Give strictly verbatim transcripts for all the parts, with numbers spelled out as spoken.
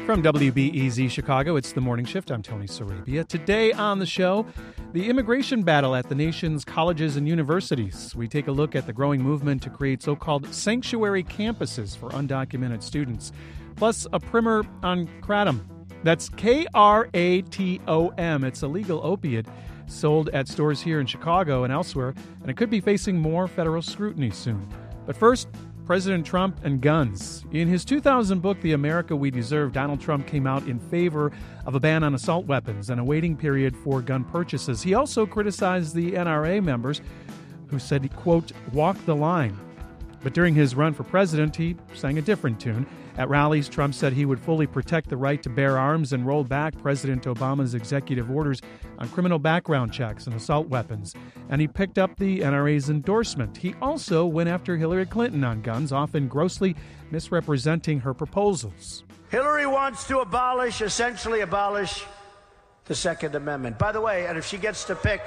From W B E Z Chicago, it's The Morning Shift. I'm Tony Sarabia. Today on the show, the immigration battle at the nation's colleges and universities. We take a look at the growing movement to create so-called sanctuary campuses for undocumented students, plus a primer on kratom. That's K R A T O M. It's a legal opiate sold at stores here in Chicago and elsewhere, and it could be facing more federal scrutiny soon. But first, President Trump and guns. In his two thousand book, The America We Deserve, Donald Trump came out in favor of a ban on assault weapons and a waiting period for gun purchases. He also criticized the N R A members who said he, quote, walked the line. But during his run for president, he sang a different tune. At rallies, Trump said he would fully protect the right to bear arms and roll back President Obama's executive orders on criminal background checks and assault weapons. And he picked up the N R A's endorsement. He also went after Hillary Clinton on guns, often grossly misrepresenting her proposals. Hillary wants to abolish, essentially abolish, the Second Amendment. By the way, and if she gets to pick,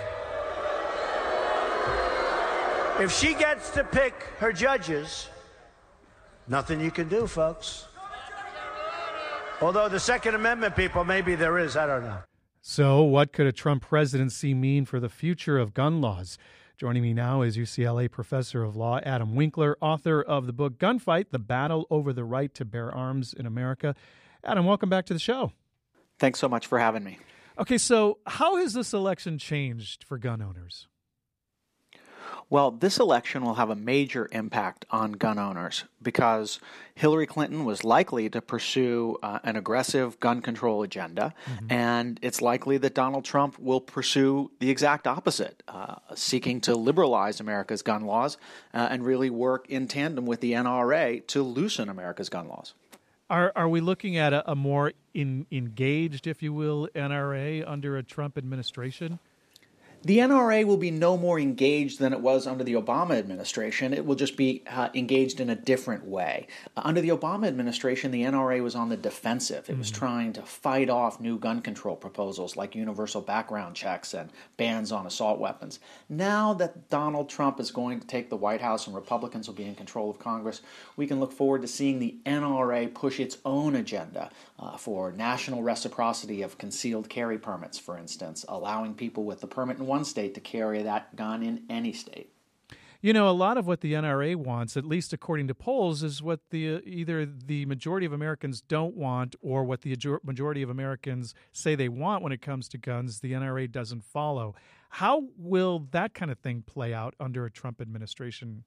if she gets to pick her judges, nothing you can do, folks. Although the Second Amendment people, maybe there is, I don't know. So what could a Trump presidency mean for the future of gun laws? Joining me now is U C L A professor of law Adam Winkler, author of the book Gunfight, The Battle Over the Right to Bear Arms in America. Adam, welcome back to the show. Thanks so much for having me. Okay, so how has this election changed for gun owners? Well, this election will have a major impact on gun owners because Hillary Clinton was likely to pursue uh, an aggressive gun control agenda, mm-hmm. and it's likely that Donald Trump will pursue the exact opposite, uh, seeking to liberalize America's gun laws uh, and really work in tandem with the N R A to loosen America's gun laws. Are are we looking at a, a more in, engaged, if you will, N R A under a Trump administration? The N R A will be no more engaged than it was under the Obama administration. It will just be uh, engaged in a different way. Uh, under the Obama administration, the N R A was on the defensive. It mm-hmm. was trying to fight off new gun control proposals like universal background checks and bans on assault weapons. Now that Donald Trump is going to take the White House and Republicans will be in control of Congress, we can look forward to seeing the N R A push its own agenda uh, for national reciprocity of concealed carry permits, for instance, allowing people with the permit in one state to carry that gun in any state. You know, a lot of what the N R A wants, at least according to polls, is what the uh, either the majority of Americans don't want or what the majority of Americans say they want when it comes to guns, the N R A doesn't follow. How will that kind of thing play out under a Trump administration?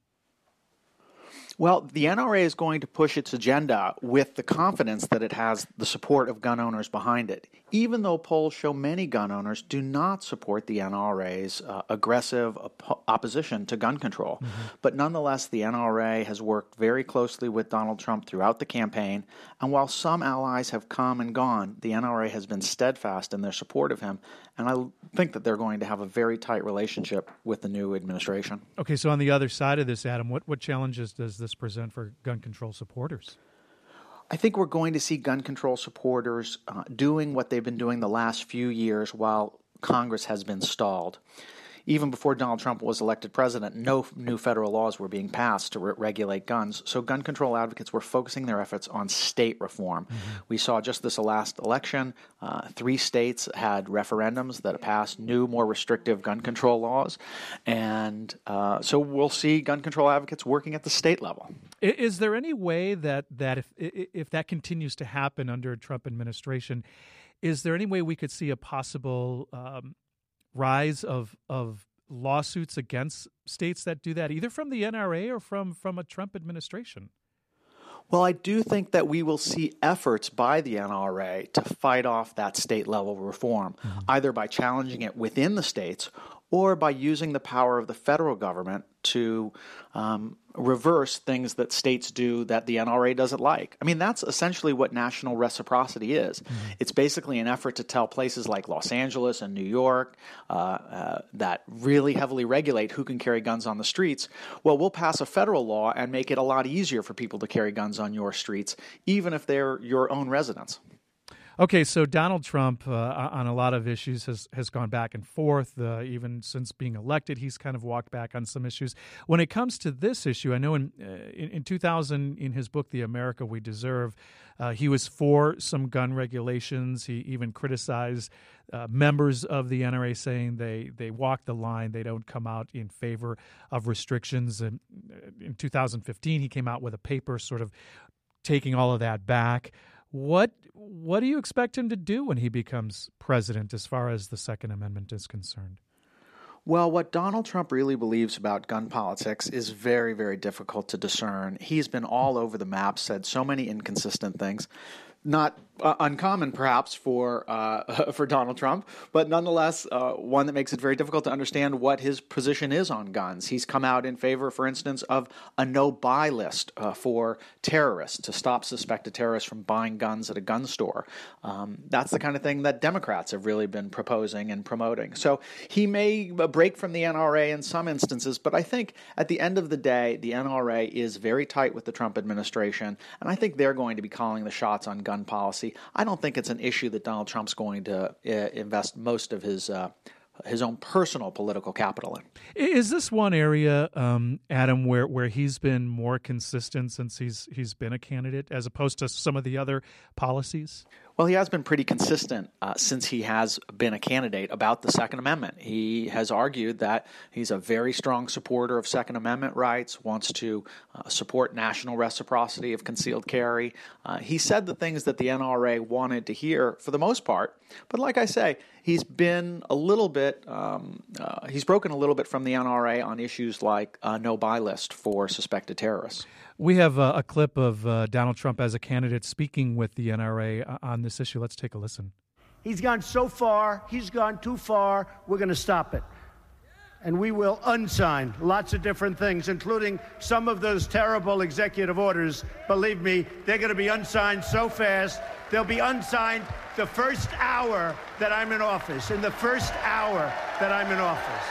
Well, the N R A is going to push its agenda with the confidence that it has the support of gun owners behind it, even though polls show many gun owners do not support the N R A's uh, aggressive op- opposition to gun control. Mm-hmm. But nonetheless, the N R A has worked very closely with Donald Trump throughout the campaign, and while some allies have come and gone, the N R A has been steadfast in their support of him, and I think that they're going to have a very tight relationship with the new administration. Okay, so on the other side of this, Adam, what, what challenges does this present for gun control supporters? I think we're going to see gun control supporters uh, doing what they've been doing the last few years while Congress has been stalled. Even before Donald Trump was elected president, no new federal laws were being passed to re- regulate guns. So gun control advocates were focusing their efforts on state reform. Mm-hmm. We saw just this last election, uh, three states had referendums that passed new, more restrictive gun control laws. And uh, so we'll see gun control advocates working at the state level. Is there any way that, that if, if that continues to happen under a Trump administration, is there any way we could see a possible um, rise of of lawsuits against states that do that, either from the N R A or from, from a Trump administration? Well, I do think that we will see efforts by the N R A to fight off that state-level reform, mm-hmm. either by challenging it within the states or by using the power of the federal government to um, reverse things that states do that the N R A doesn't like. I mean, that's essentially what national reciprocity is. Mm-hmm. It's basically an effort to tell places like Los Angeles and New York uh, uh, that really heavily regulate who can carry guns on the streets, well, we'll pass a federal law and make it a lot easier for people to carry guns on your streets, even if they're your own residents. Okay, so Donald Trump, uh, on a lot of issues, has, has gone back and forth. Uh, even since being elected, he's kind of walked back on some issues. When it comes to this issue, I know in uh, in, in two thousand, in his book, The America We Deserve, uh, he was for some gun regulations. He even criticized uh, members of the N R A, saying they, they walk the line. They don't come out in favor of restrictions. And in two thousand fifteen, he came out with a paper sort of taking all of that back. What what do you expect him to do when he becomes president as far as the Second Amendment is concerned? Well, what Donald Trump really believes about gun politics is very, very difficult to discern. He's been all over the map, said so many inconsistent things. Not uh, uncommon, perhaps, for uh, for Donald Trump, but nonetheless, uh, one that makes it very difficult to understand what his position is on guns. He's come out in favor, for instance, of a no-buy list uh, for terrorists, to stop suspected terrorists from buying guns at a gun store. Um, that's the kind of thing that Democrats have really been proposing and promoting. So he may break from the N R A in some instances, but I think at the end of the day, the N R A is very tight with the Trump administration, and I think they're going to be calling the shots on gun policy. I don't think it's an issue that Donald Trump's going to uh, invest most of his uh, his own personal political capital in. Is this one area, um, Adam, where, where he's been more consistent since he's he's been a candidate, as opposed to some of the other policies? Well, he has been pretty consistent uh, since he has been a candidate about the Second Amendment. He has argued that he's a very strong supporter of Second Amendment rights, wants to uh, support national reciprocity of concealed carry. Uh, he said the things that the N R A wanted to hear for the most part. But like I say, he's been a little bit, um, uh, he's broken a little bit from the N R A on issues like a no-buy list for suspected terrorists. We have a, a clip of uh, Donald Trump as a candidate speaking with the N R A on this issue. Let's take a listen. He's gone so far. He's gone too far. We're going to stop it. And we will unsign lots of different things, including some of those terrible executive orders. Believe me, they're going to be unsigned so fast. They'll be unsigned the first hour that I'm in office, in the first hour that I'm in office.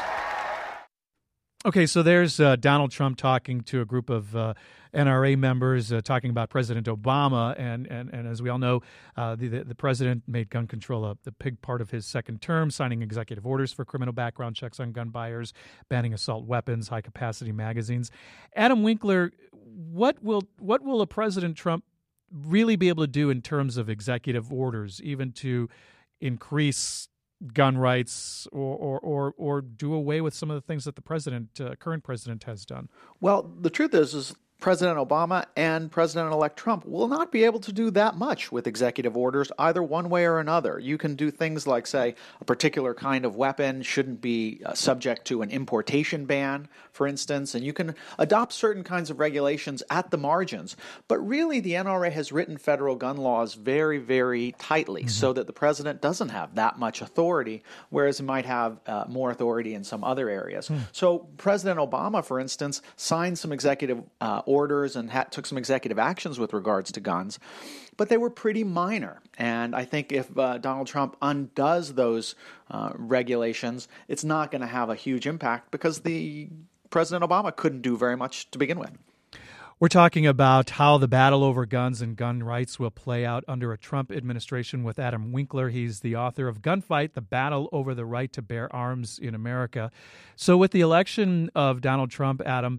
Okay, so there's uh, Donald Trump talking to a group of uh, N R A members, uh, talking about President Obama, and and, and as we all know, uh, the, the the president made gun control a, a big part of his second term, signing executive orders for criminal background checks on gun buyers, banning assault weapons, high-capacity magazines. Adam Winkler, what will what will a President Trump really be able to do in terms of executive orders, even to increase gun rights, or, or or or do away with some of the things that the president, uh, current president, has done? Well, the truth is, is President Obama and President-elect Trump will not be able to do that much with executive orders, either one way or another. You can do things like, say, a particular kind of weapon shouldn't be uh, subject to an importation ban, for instance, and you can adopt certain kinds of regulations at the margins. But really, the N R A has written federal gun laws very, very tightly, mm-hmm. so that the president doesn't have that much authority, whereas he might have uh, more authority in some other areas. Mm. So President Obama, for instance, signed some executive uh, orders and ha- took some executive actions with regards to guns, but they were pretty minor. And I think if uh, Donald Trump undoes those uh, regulations, it's not going to have a huge impact because the President Obama couldn't do very much to begin with. We're talking about how the battle over guns and gun rights will play out under a Trump administration with Adam Winkler. He's the author of Gunfight, The Battle Over the Right to Bear Arms in America. So with the election of Donald Trump, Adam,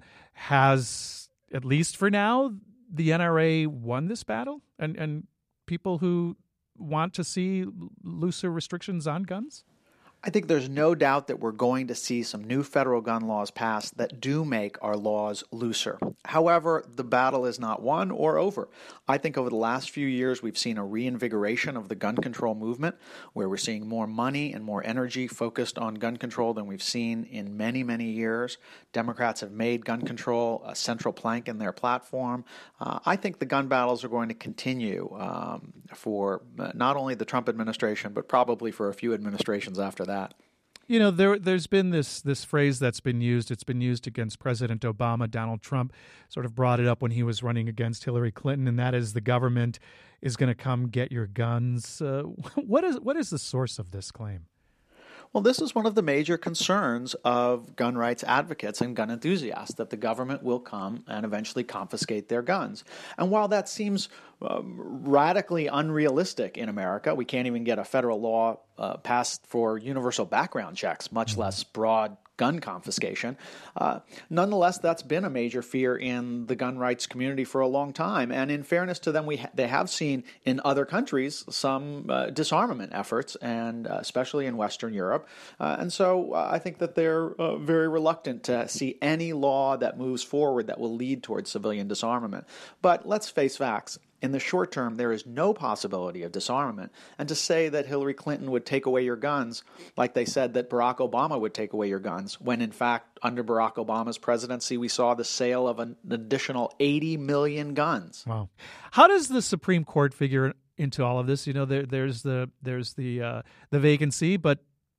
has, at least for now, the N R A won this battle? And, and people who want to see looser restrictions on guns? I think there's no doubt that we're going to see some new federal gun laws passed that do make our laws looser. However, the battle is not won or over. I think over the last few years, we've seen a reinvigoration of the gun control movement, where we're seeing more money and more energy focused on gun control than we've seen in many, many years. Democrats have made gun control a central plank in their platform. Uh, I think the gun battles are going to continue um, for not only the Trump administration, but probably for a few administrations after that. You know, there, there's been this this phrase that's been used. It's been used against President Obama. Donald Trump sort of brought it up when he was running against Hillary Clinton, and that is the government is going to come get your guns. Uh, what is what is the source of this claim? Well, this is one of the major concerns of gun rights advocates and gun enthusiasts, that the government will come and eventually confiscate their guns. And while that seems um, radically unrealistic in America, we can't even get a federal law uh, passed for universal background checks, much less broad gun confiscation. Uh, nonetheless, that's been a major fear in the gun rights community for a long time. And in fairness to them, we ha- they have seen in other countries some uh, disarmament efforts, and uh, especially in Western Europe. Uh, and so uh, I think that they're uh, very reluctant to see any law that moves forward that will lead towards civilian disarmament. But let's face facts. In the short term, there is no possibility of disarmament. And to say that Hillary Clinton would take away your guns, like they said that Barack Obama would take away your guns, when in fact, under Barack Obama's presidency, we saw the sale of an additional eighty million guns. Wow. How does the Supreme Court figure into all of this? You know, there, there's the there's the uh, the vacancy, but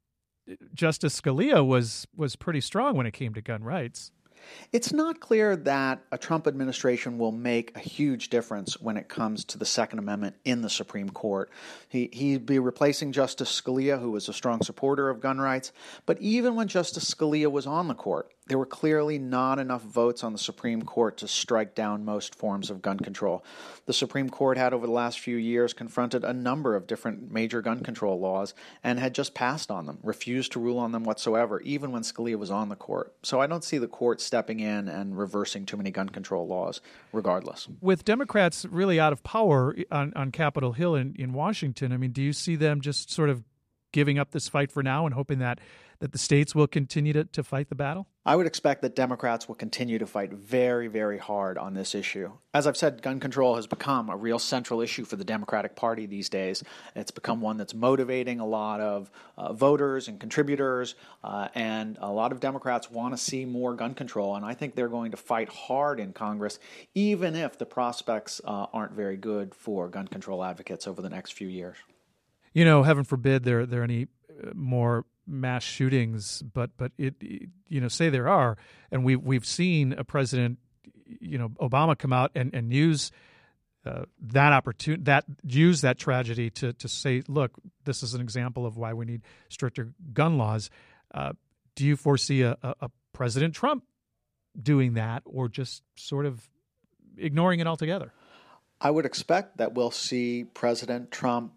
Justice Scalia was was pretty strong when it came to gun rights. It's not clear that a Trump administration will make a huge difference when it comes to the Second Amendment in the Supreme Court. He, he'd be replacing Justice Scalia, who was a strong supporter of gun rights. But even when Justice Scalia was on the court, there were clearly not enough votes on the Supreme Court to strike down most forms of gun control. The Supreme Court had, over the last few years, confronted a number of different major gun control laws and had just passed on them, refused to rule on them whatsoever, even when Scalia was on the court. So I don't see the court stepping in and reversing too many gun control laws, regardless. With Democrats really out of power on, on Capitol Hill in, in Washington, I mean, do you see them just sort of giving up this fight for now and hoping that, that the states will continue to, to fight the battle? I would expect that Democrats will continue to fight very, very hard on this issue. As I've said, gun control has become a real central issue for the Democratic Party these days. It's become one that's motivating a lot of uh, voters and contributors, uh, and a lot of Democrats want to see more gun control, and I think they're going to fight hard in Congress, even if the prospects uh, aren't very good for gun control advocates over the next few years. You know, heaven forbid there there are any more mass shootings, but but it, you know, say there are, and we we've seen a president, you know, Obama come out and and use uh, that opportunity, that use that tragedy to to say, look, this is an example of why we need stricter gun laws. Uh, do you foresee a, a, a President Trump doing that, or just sort of ignoring it altogether? I would expect that we'll see President Trump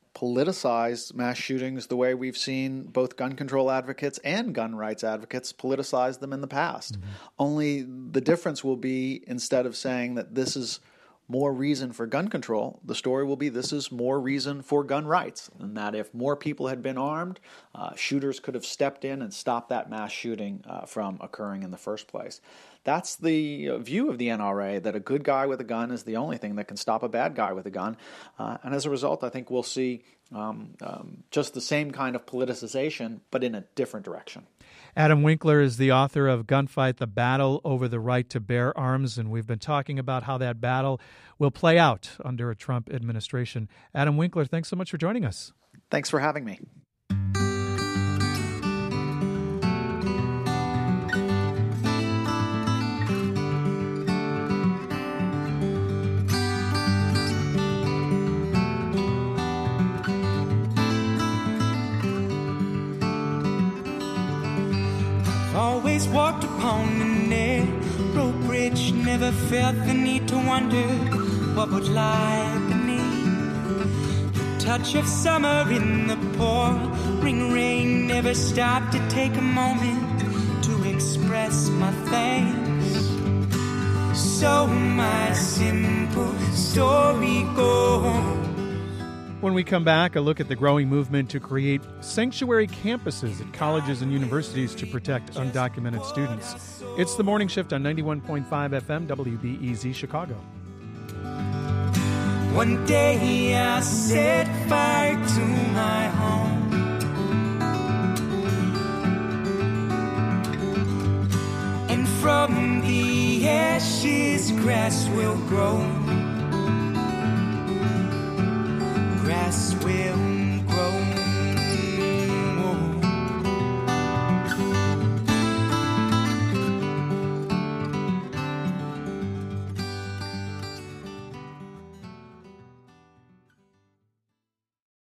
politicize mass shootings the way we've seen both gun control advocates and gun rights advocates politicize them in the past. Mm-hmm. Only the difference will be, instead of saying that this is more reason for gun control, the story will be this is more reason for gun rights, and that if more people had been armed, uh, shooters could have stepped in and stopped that mass shooting uh, from occurring in the first place. That's the view of the N R A, that a good guy with a gun is the only thing that can stop a bad guy with a gun. Uh, and as a result, I think we'll see um, um, just the same kind of politicization, but in a different direction. Adam Winkler is the author of Gunfight, The Battle Over the Right to Bear Arms, and we've been talking about how that battle will play out under a Trump administration. Adam Winkler, thanks so much for joining us. Thanks for having me. Always walked upon the narrow bridge, never felt the need to wonder what would lie beneath. The touch of summer in the pouring rain never stopped to take a moment to express my thanks. So my simple story goes. When we come back, a look at the growing movement to create sanctuary campuses at colleges and universities to protect undocumented students. It's the Morning Shift on ninety-one point five F M, W B E Z Chicago. One day I set fire to my home, and from the ashes grass will grow. Grass will